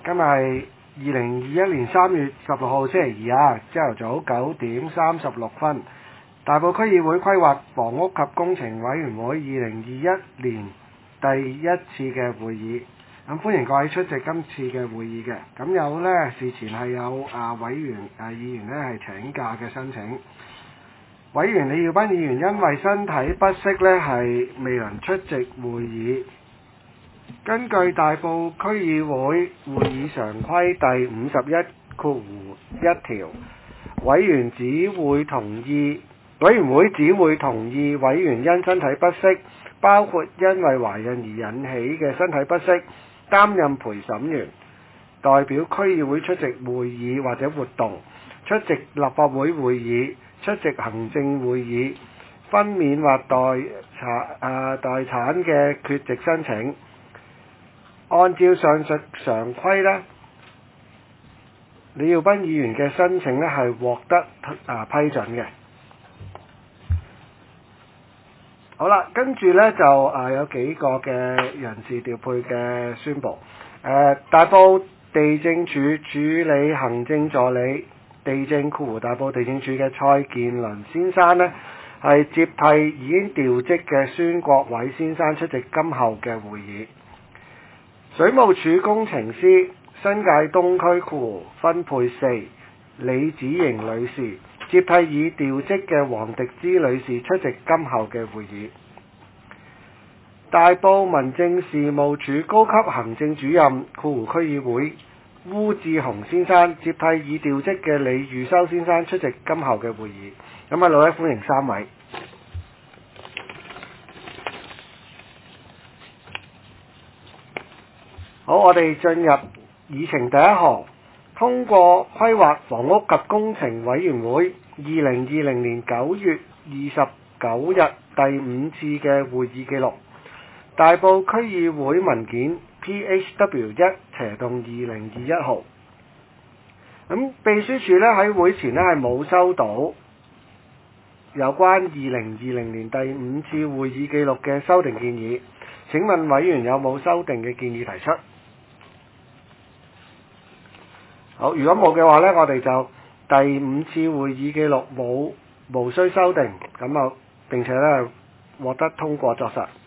今日係2021年3月16號星期二啊，朝頭早9點36分，大埔區議會規劃房屋及工程委員會2021年第一次嘅會議。咁歡迎各位出席今次嘅會議嘅。咁有呢事前係有委員議員呢係請假嘅申請。委員李耀斌議員因為身體不適呢係未能出席會議。根據大埔區議會會議常規第51(1) 條，委員會只會同意委員因身體不適，包括因為懷孕而引起嘅身體不適，擔任陪審員，代表區議會出席會議或者活動，出席立法會會議，出席行政會議，分娩或待產嘅缺席申請。按照上述常規呢，李耀斌議員嘅申請呢係獲得批准嘅。好啦，跟住呢就有幾個嘅人事調配嘅宣佈。大埔地政處處理行政助理地政（大埔地政處）嘅蔡建倫先生呢，係接替已經調職嘅孫國偉先生出席今後嘅會議。水務署工程師新界東區分配4李子瑩女士接替已調職嘅黃迪芝女士出席今後嘅會議。大埔民政事務處高級行政主任（區議會）鄔志雄先生接替已調職嘅李宇修先生出席今後嘅會議。咁啊，老一歡迎3位。好，我哋進入議程第一項，通過規劃房屋及工程委員會2020年9月29日第5次嘅會議記錄，大埔區議會文件 PHW1/2021 號。咁秘書處呢喺會前呢係冇收到有關2020年第5次會議記錄嘅修訂建議，請問委員有冇修訂嘅建議提出？好，如果冇嘅話呢，我哋就第5次會議記錄無需修訂，咁並且呢獲得通過作實。